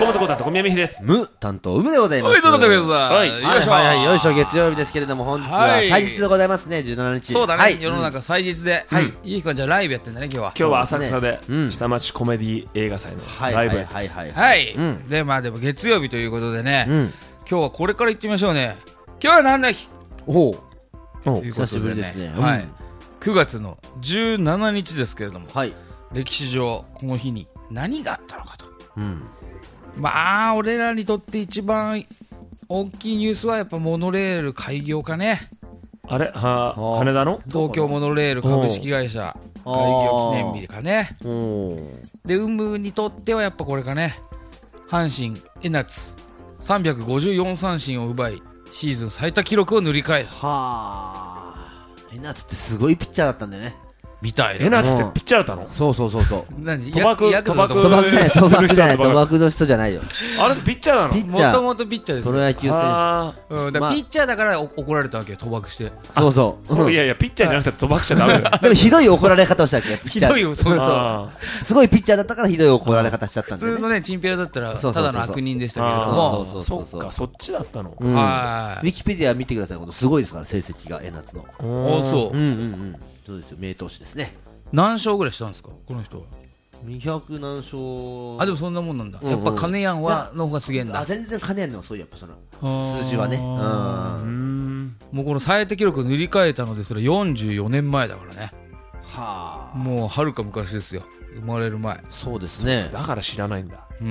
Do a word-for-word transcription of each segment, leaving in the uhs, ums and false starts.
コムソコ担当小宮美秀です。 無担当うむでございます。 はい、どうぞどうぞ。はい、 よいしょ、はい、よいしょ。月曜日ですけれども、本日は祭日でございますね。じゅうしちにち。 そうだね、世の中祭日で。はい、いいか、じゃあライブやってんだね、今日は。 今日は浅草で下町コメディ映画祭のライブやってます。 はい、で、まあでも月曜日ということでね、今日はこれから行ってみましょうね。今日は何の日？ おお、 久しぶりですね。はい、くがつのじゅうしちにちですけれども、歴史上この日に何があったのかと。まあ俺らにとって一番大きいニュースはやっぱモノレール開業かね。 あれは羽田の東京モノレール株式会社開業記念日かね。で有無にとってはやっぱこれかね、阪神江夏さんびゃくごじゅうよんさんしんを奪いシーズン最多記録を塗り替えた。はあ、江夏ってすごいピッチャーだったんだよね。 みたいな。 江夏ってピッチャーだったの？ そうそうそうそう。 何？ 賭博賭博賭博じゃない、賭博じゃない、賭博の人じゃないよ。 あれピッチャーなの？ もともとピッチャーです。 プロ野球選手。うん、だからピッチャーだから怒られたわけよ、賭博して。 そうそう。 そう、いやいや、ピッチャーじゃなくて賭博しちゃダメだよ。 でもひどい怒られ方をしたっけ？ ひどいよ、そうそう。 すごいピッチャーだったからひどい怒られ方しちゃったんで。 普通のね、チンピラだったらただの悪人でしたけれども。 そうそうそう。そっか、そっちだったの。 はい。 ウィキペディア見てください。このすごいですから成績が江夏の。 おお、そう。 うんうんうん。そうですよ、名投手ですね。 何勝ぐらいしたんですかこの人は？ にひゃく何勝。 あ、でもそんなもんなんだ。やっぱ金やんはの方がすげえんだ。 あ、全然金やんのそうやっぱその数字はね。うん。 もうこの最低記録を塗り替えたのですらよんじゅうよねんまえだからね。はあ。もうはるか昔ですよ。生まれる前。 そうですね。 だから知らないんだ。 うん。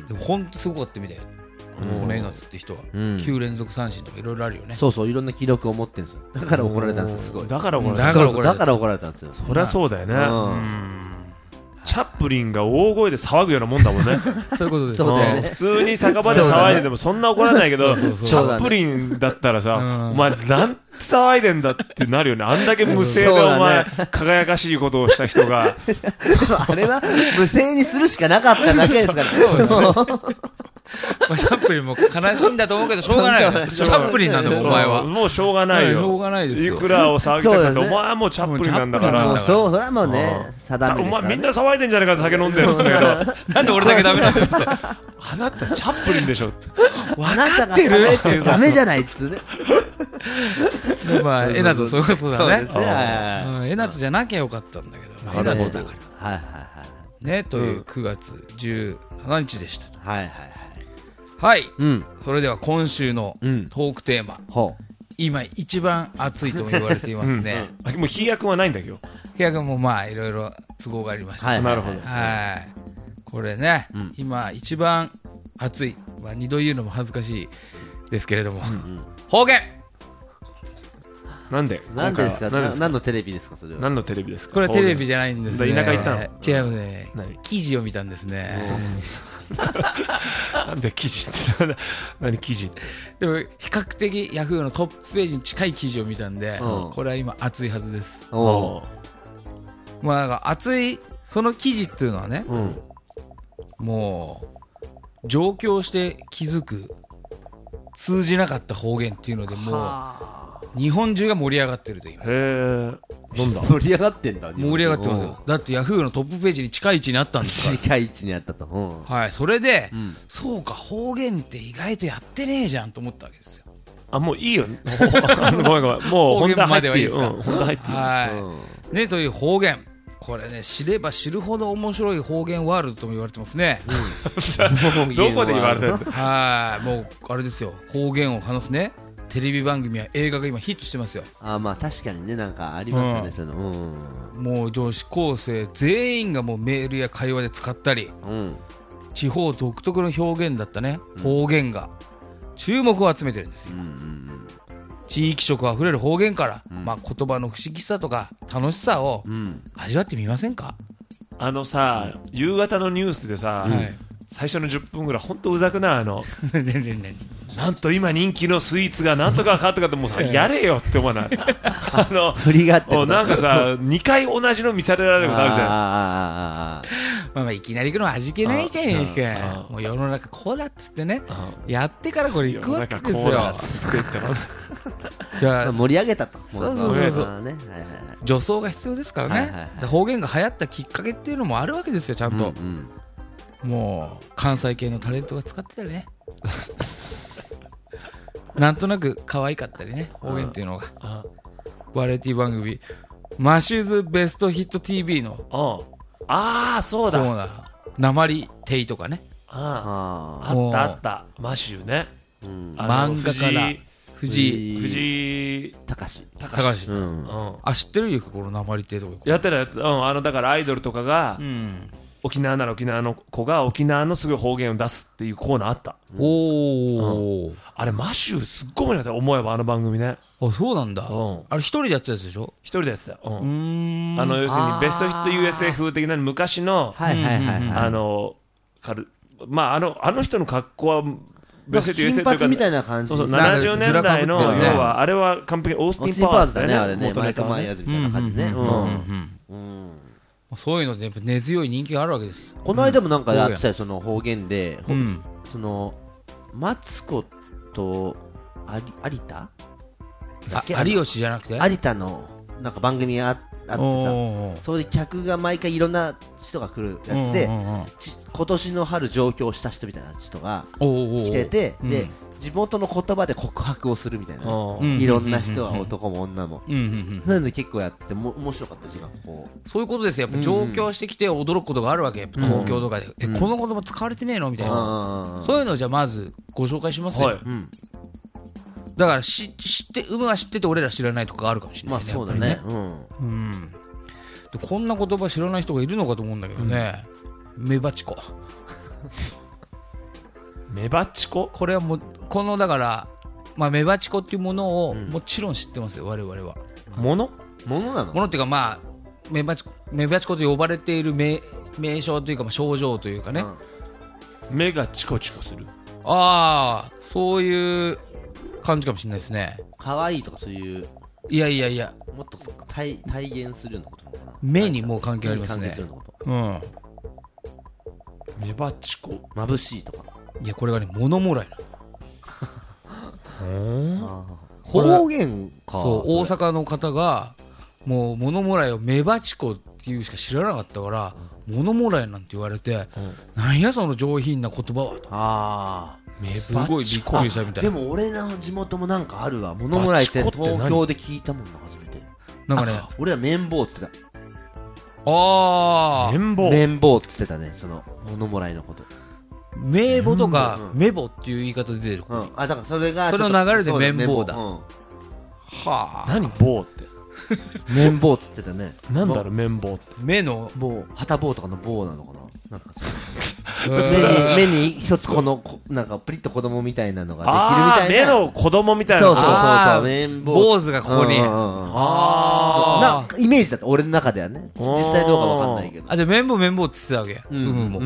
でも本当すごかったみたい。この江夏って人はきゅうれんぞく三振とかいろいろあるよね。 そうそう、いろんな記録を持ってるんですよ。だから怒られたんですよ。すごい。 だから怒られた。 だから怒られたんですよ。 そりゃそうだよね。チャップリンが大声で騒ぐようなもんだもんね。 そういうことです。 普通に酒場で騒いでてもそんな怒らないけど、チャップリンだったらさ、お前なんて騒いでんだってなるよね。あんだけ無声でお前輝かしいことをした人が。 あれは無声にするしかなかっただけですから。 まあ、チャップリンも悲しいんだと思うけどしょうがないよね。チャップリンなんだもんお前は。 もうしょうがないよ。 しょうがないですよ。 いくらを騒ぎたかったお前はもうチャップリンなんだから。 そう、それはもうね、定めですからね。 お前みんな騒いでんじゃないかって酒飲んでるんだけど、 なんで俺だけダメなんだって。 あなたチャップリンでしょって。 分かってるってダメじゃないっつね。 まあ江夏そういうことだね。江夏じゃなきゃよかったんだけど、江夏だから。はいはいはい。ね、というくがつじゅうしちにちでした。 はいはいはい。 はい、うん、それでは今週のトークテーマ、うん、今一番熱いとも言われていますね。 うんうん、もう飛躍はないんだけど。 飛躍もまあいろいろ都合がありました、ね。 はい、なるほど。 はい。これね、うん、今一番熱い、まあ、二度言うのも恥ずかしいですけれども、うんうん、方言。 なんで？ なんでですか？何のテレビですかそれは？ 何のテレビですか？ これはテレビじゃないんですね。 田舎行ったの？ 違うね。記事を見たんですね。 なんで記事って何記事って？ でも比較的ヤフーのトップページに近い記事を見たんで、これは今熱いはずです。まあなんか熱いその記事っていうのはね、もう上京して気づく通じなかった方言っていうのでもう日本中が盛り上がってるという。へー、なんだ盛り上がってんだ。 盛り上がってますよ。だってヤフーのトップページに近い位置にあったんですから。 近い位置にあったと。 はい、それで、うん、そうか方言って意外とやってねえじゃんと思ったわけですよ。 あ、もういいよ。ごめんごめん。もう本題入っていいよ。本題入っていいよ。 はい。ね、という方言。これね、知れば知るほど面白い方言ワールドとも言われてますね。 うん、どこで言われてるの？ はい、もうあれですよ。方言を話すね。テレビ番組や映画が今ヒットしてますよ。 あ、まあ確かにね、なんかありますよね、その、 うん、もう女子高生全員がもうメールや会話で使ったり、うん、地方独特の表現だったね、うん、方言が注目を集めてるんですよ、うんうんうん、地域色あふれる方言から、うん、まあ、言葉の不思議さとか楽しさを味わってみませんか？ あのさ、うん、夕方のニュースでさ、はい、最初のじゅっぷんぐらいほんとうざくない？あのなんと今人気のスイーツがなんとかかとかってもうさやれよって思わない？あの振りがあってなんかさにかい同じの見されられることあるじゃん。 あまあまあいきなり行くのは味気ないじゃないですか。もう世の中こうだっつってねやってからこれ行くわけですよ。 じゃあ盛り上げたと。 そうそうそうそう、助走が必要ですからね、はいはいはい、方言が流行ったきっかけっていうのもあるわけですよちゃんと、うんうん、 もう関西系のタレントが使ってたりねなんとなく可愛かったりね、方言っていうのが。バラエティ番組マシューズベストヒット ティーブイ のああそうだそうだ鉛テイとかね、 あああったあったマシューね、 うん、漫画から藤井藤井隆隆さん、うん、あ知ってるよこの鉛テイとかやってたやってた、うん、あのだからアイドルとかが、うん、沖縄なら沖縄の子が沖縄のすぐ方言を出すっていうコーナーあった。 おお、 うん、あれマシューすっごい面白かった思えばあの番組ね。 あそうなんだ、うん、あれ一人でやってたやつでしょ。 一人でやってた、うん、うーんあの要するにベストヒット ユーエスエー 風的な昔のあのまああのあの人の格好はベストヒット ユーエスエー というか金髪みたいな感じ、 そうそうななじゅうねんだいの要はあれは完璧オースティン・パワーズだよね、 あれねマイク・マイヤーズみたいな感じね。 そういうのでやっぱ根強い人気があるわけです。 この間もなんかやってたよ、その方言で、うん、そのマツコと有田有吉じゃなくて有田のなんか番組があってさ、それで客が毎回いろんな人が来るやつで、今年の春上京した人みたいな人が来てて、で地元の言葉で告白をするみたいな、いろんな人は男も女も、そういうの結構やってても面白かった時間。こうそういうことですよ、やっぱ上京してきて驚くことがあるわけ、やっぱ東京とかで、えこの言葉使われてねえのみたいな、そういうのをじゃあまずご紹介しますよ。だから知って有無は知ってて俺ら知らないとかあるかもしれないね。 まあそうだね。うん。 うん。でこんな言葉知らない人がいるのかと思うんだけどね。うん、メバチコ。 メバチコ？ これはもうこのだからまあメバチコっていうものをもちろん知ってますよ、我々は。 もの？ ものなの？ ものっていうかまあメバチコメバチコと呼ばれている名名称というかまあ症状というかね。 うん、目がチコチコする。 ああそういう感じかもしれないですね。 可愛いとかそういういやいやいやもっと体体現するようなことなのかな。 目にもう関係ありますね。うん。 メバチコ眩しいとか。 いやこれがね物もらいなの。方言か。 そう大阪の方がもう物もらいをメバチコっていうしか知らなかったから、うん、物もらいなんて言われて、うん、なんやその上品な言葉はと。 ああ。 すごいびっくりしたみたい。 でも俺の地元もなんかあるわ。物もらいって東京で聞いたもんな初めて。 なんかね俺は綿棒っつってた。 ああ綿棒綿棒っつってたね、その物もらいのこと。 名簿とかメボっていう言い方で出る、 うん、あだからそれがその流れで綿棒だ。 うん、 はあ何棒って綿棒っつってたね。 なんだろう綿棒って目の棒旗棒とかの棒なのかな。なんか目に目に一つこのなんかプリッと子供みたいなのができるみたいな。 目の子供みたいな。 そうそうそうそう綿棒坊主がここに、うんうんうん、 あなイメージだった俺の中ではね。実際どうかわかんないけど。 あじゃあ綿棒綿棒って言ってたわけ。 うんうんも、うんうんうん、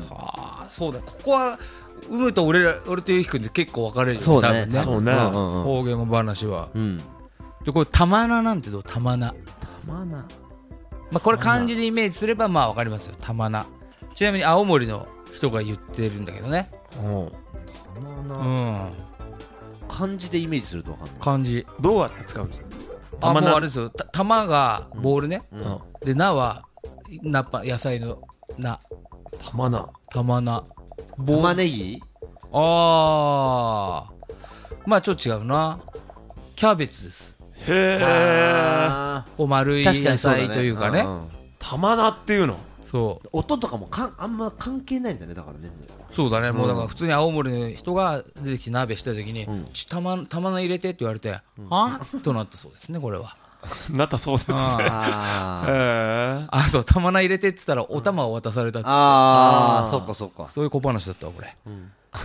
はあそうだ。ここはうむと俺ら俺とゆうきくんって結構分かれるよね。 そうね多分ね。 そうね、うんうんうん、 方言話は、 うん、 でこれ玉名なんてどう？玉名玉名、まあ、これ漢字でイメージすればまあ分かりますよ。玉名。ちなみに青森の人が言ってるんだけどね。 玉名、 うん、 漢字でイメージすると分かんない。 漢字どうやって使うんですか？ あもうあれですよ。玉がボールね、うんうん、で名は菜っぱ野菜の菜。 玉名玉名玉ねぎ。 ああまあちょっと違うな。キャベツです。 へえ。 こう丸い野菜というかね。 玉名っていうの。 そう音とかもかんあんま関係ないんだね。だからね。 そうだね、うん、もうだから普通に青森の人が出てきて鍋した時に、うん、ち玉玉名入れてって言われて、うん、はぁとなったそうですね。これはなったそうですね。 ああそう玉名入れてって言ったらお玉を渡されたって、うん、 ああそうかそうかそういう小話だったわこれ、うん、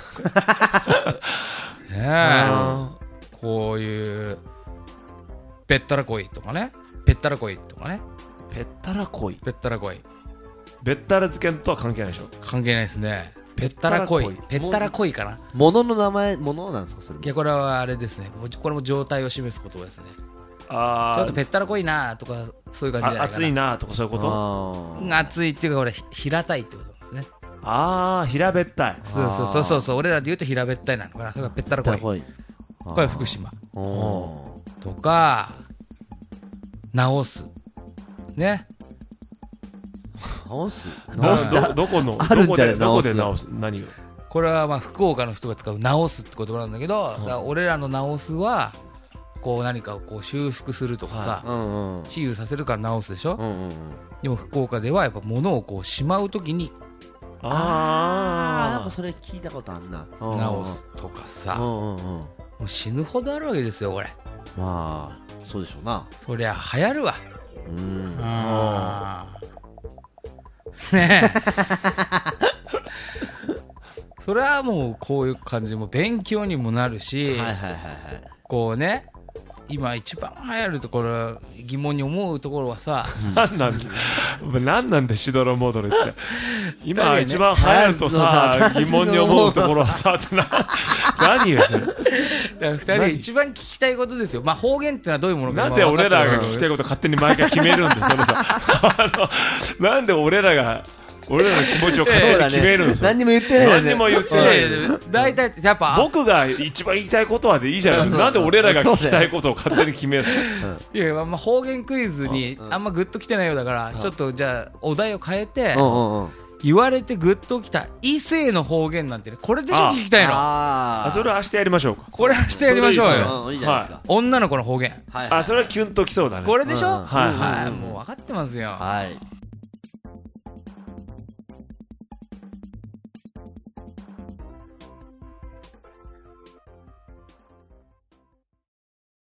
ねえこういうぺったらこいとかね。ぺったらこいとかね。 ぺったらこいぺったらこいべったら漬けとは関係ないでしょ。 関係ないですね。ぺったらこいぺったらこいかな。 物の名前物なんですかそれも。 いやこれはあれですね。これも状態を示す言葉ですね。 あちょっとぺったらこいなとかそういう感じじゃないかな。 熱いなとかそういうこと。 熱いっていうかこれ平たいってことですね。 ああ平べったい。 そうそうそうそうそう俺らで言うと平べったいなのかな。それがぺったらこい。これは福島とか直すね。 直す直すどどこのあるんじゃないどこで直す何がこれはまあ福岡の人が使う直すって言葉なんだけど、だから俺らの直すはこう何かをこう修復するとかさ、はいうんうん、治癒させるから直すでしょ、うんうんうん、でも福岡ではやっぱ物をこうしまうときにああなんかそれ聞いたことあんな直すとかさ、うんうんうん、もう死ぬほどあるわけですよこれ。 まあそうでしょうな。 そりゃ流行るわ。うんあねえそれはもうこういう感じも勉強にもなるし、はいはいはいはい、こうね今一番流行るところ疑問に思うところはさ何なんで何なんでしどろもどろって今一番流行るとさ疑問に思うところはさってな何よそれ。だからふたり一番聞きたいことですよ。まあ方言ってのはどういうものかなんで俺らが聞きたいこと勝手に毎回決めるんでそれさあのなんで俺らが俺らの気持ちを勝手に決めるんですよ。 何にも言ってないよね。 何にも言ってない。 大体やっぱ僕が一番言いたいことはでいいじゃないですか。なんで俺らが聞きたいことを勝手に決める。 いや、まあ方言クイズにあんまグッときてないようだから、ちょっとじゃあお題を変えて言われてグッときた異性の方言なんてね、これでしょ聞きたいの。 ああ、それは明日やりましょうか。 これ明日やりましょうよ。 いいじゃないですか。 女の子の方言。 あ、それはキュンときそうだね。 これでしょ。 はいはい、もう分かってますよ。 はい。